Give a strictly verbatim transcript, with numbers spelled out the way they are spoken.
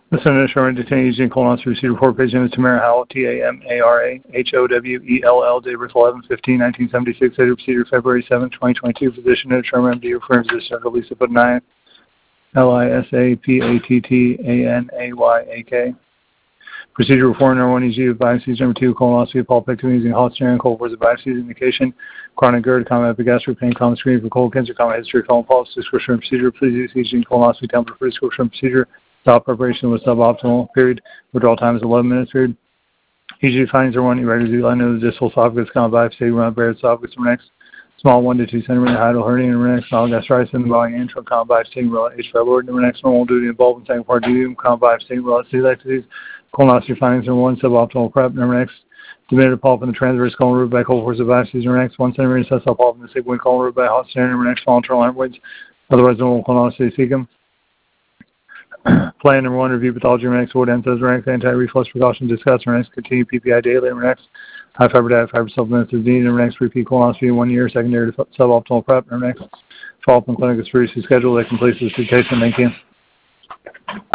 The Senator Sherman detained using colonoscopy received report page name is Tamara Howell, T A M A R A H O W E L L, date of birth eleven fifteen nineteen seventy-six, date of procedure February seventh, twenty twenty-two, physician note Sherman M D, referring physician Lisa Putnam, L I S A P A T T A N A Y A K. Procedure reform number one, E G of biopsies. Number two, colonoscopy, apolpectomy using hot smear and cold force of biopsies. Indication, chronic GERD, common epigastric pain, common screening for cold cancer, common history, colon polyps, description procedure. Please use E G and colonoscopy template for description procedure. Stop preparation was suboptimal. Period. Withdrawal time is eleven minutes. Period. E G findings are one, irregular line of the distal esophagus, common biopsy, around Barrett's esophagus, next. Small one to two centimeter hiatal hernia, number next. Small gastritis in the body, intro, common biopsy, related H. pylori, number next. Normal duty involved in second part duty, common biopsy, related celiac disease. Colonoscopy findings number one, suboptimal prep, number next. Diminutive pulp in the transverse colon root by cold force of biopsies, number next. One centimeter sessile pulp in the sigmoid colon root by hot smear, number next. Small internal hemorrhoids, otherwise normal colonoscopy cecum. Plan number one, review pathology, number next. What ends number next. Anti-reflux precaution discussed, number next. Continue P P I daily, number next. High fiber diet, fiber supplements is needed, number next. Repeat colonoscopy in one year, secondary to suboptimal prep, number next. Follow up in clinic is previously scheduled. That completes this case, and thank you.